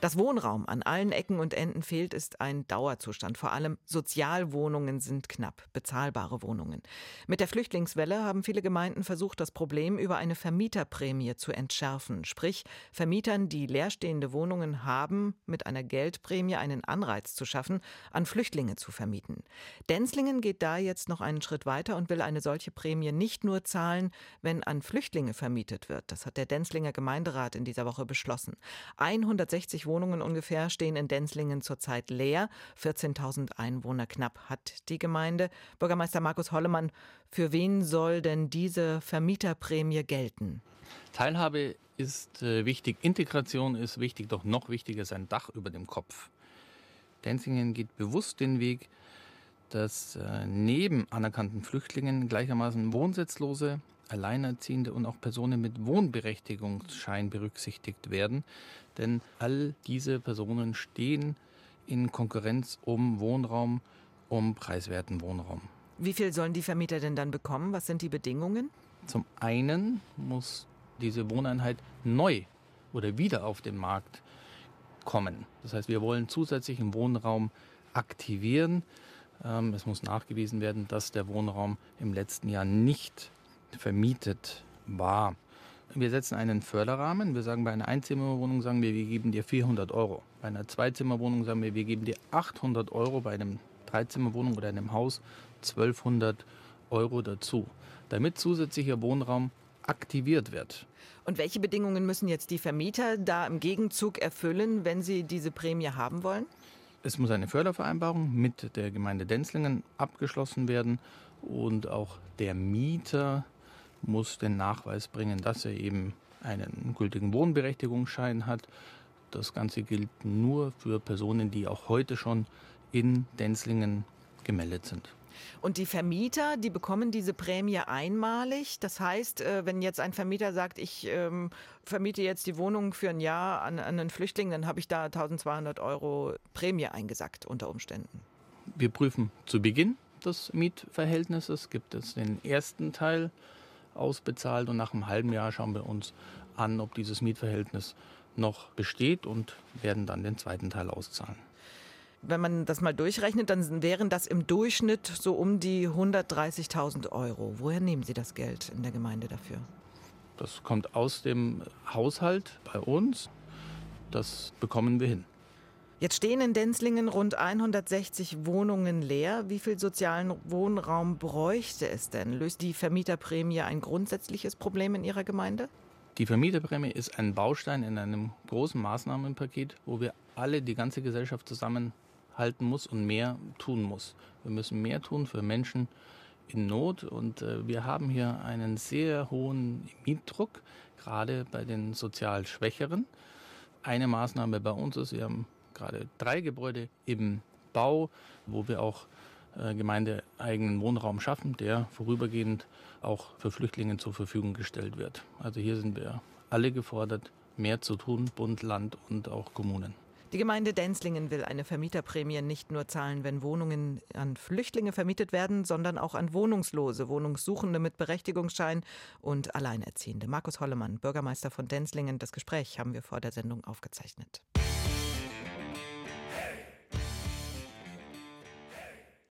Dass Wohnraum an allen Ecken und Enden fehlt, ist ein Dauerzustand. Vor allem Sozialwohnungen sind knapp, bezahlbare Wohnungen. Mit der Flüchtlingswelle haben viele Gemeinden versucht, das Problem über eine Vermieterprämie zu entschärfen. Sprich, Vermietern, die leerstehende Wohnungen haben, mit einer Geldprämie einen Anreiz zu schaffen, an Flüchtlinge zu vermieten. Denzlingen geht da jetzt noch einen Schritt weiter und will eine solche Prämie nicht nur zahlen, wenn an Flüchtlinge vermietet wird. Das hat der Denzlinger Gemeinderat in dieser Woche beschlossen. 160 Wohnungen ungefähr stehen in Denzlingen zurzeit leer. 14.000 Einwohner knapp hat die Gemeinde. Bürgermeister Markus Hollemann, für wen soll denn diese Vermieterprämie gelten? Teilhabe ist wichtig, Integration ist wichtig, doch noch wichtiger ist ein Dach über dem Kopf. Denzlingen geht bewusst den Weg, dass neben anerkannten Flüchtlingen gleichermaßen Wohnsitzlose, Alleinerziehende und auch Personen mit Wohnberechtigungsschein berücksichtigt werden. Denn all diese Personen stehen in Konkurrenz um Wohnraum, um preiswerten Wohnraum. Wie viel sollen die Vermieter denn dann bekommen? Was sind die Bedingungen? Zum einen muss diese Wohneinheit neu oder wieder auf den Markt kommen. Das heißt, wir wollen zusätzlichen Wohnraum aktivieren. Es muss nachgewiesen werden, dass der Wohnraum im letzten Jahr nicht vermietet war. Wir setzen einen Förderrahmen. Wir sagen, bei einer Einzimmerwohnung sagen wir geben dir 400 Euro. Bei einer Zweizimmerwohnung sagen wir geben dir 800 Euro. Bei einem Dreizimmerwohnung oder einem Haus 1200 Euro dazu, damit zusätzlicher Wohnraum aktiviert wird. Und welche Bedingungen müssen jetzt die Vermieter da im Gegenzug erfüllen, wenn sie diese Prämie haben wollen? Es muss eine Fördervereinbarung mit der Gemeinde Denzlingen abgeschlossen werden und auch der Mieter muss den Nachweis bringen, dass er eben einen gültigen Wohnberechtigungsschein hat. Das Ganze gilt nur für Personen, die auch heute schon in Denzlingen gemeldet sind. Und die Vermieter, die bekommen diese Prämie einmalig. Das heißt, wenn jetzt ein Vermieter sagt, ich vermiete jetzt die Wohnung für ein Jahr an einen Flüchtling, dann habe ich da 1.200 Euro Prämie eingesackt unter Umständen. Wir prüfen zu Beginn des Mietverhältnisses, gibt es den ersten Teil ausbezahlt und nach einem halben Jahr schauen wir uns an, ob dieses Mietverhältnis noch besteht und werden dann den zweiten Teil auszahlen. Wenn man das mal durchrechnet, dann wären das im Durchschnitt so um die 130.000 Euro. Woher nehmen Sie das Geld in der Gemeinde dafür? Das kommt aus dem Haushalt bei uns. Das bekommen wir hin. Jetzt stehen in Denzlingen rund 160 Wohnungen leer. Wie viel sozialen Wohnraum bräuchte es denn? Löst die Vermieterprämie ein grundsätzliches Problem in Ihrer Gemeinde? Die Vermieterprämie ist ein Baustein in einem großen Maßnahmenpaket, wo wir alle, die ganze Gesellschaft zusammenhalten muss und mehr tun muss. Wir müssen mehr tun für Menschen in Not und wir haben hier einen sehr hohen Mietdruck, gerade bei den sozial Schwächeren. Eine Maßnahme bei uns ist, wir haben gerade 3 Gebäude im Bau, wo wir auch gemeindeeigenen Wohnraum schaffen, der vorübergehend auch für Flüchtlinge zur Verfügung gestellt wird. Also hier sind wir alle gefordert, mehr zu tun, Bund, Land und auch Kommunen. Die Gemeinde Denzlingen will eine Vermieterprämie nicht nur zahlen, wenn Wohnungen an Flüchtlinge vermietet werden, sondern auch an Wohnungslose, Wohnungssuchende mit Berechtigungsschein und Alleinerziehende. Markus Hollemann, Bürgermeister von Denzlingen. Das Gespräch haben wir vor der Sendung aufgezeichnet.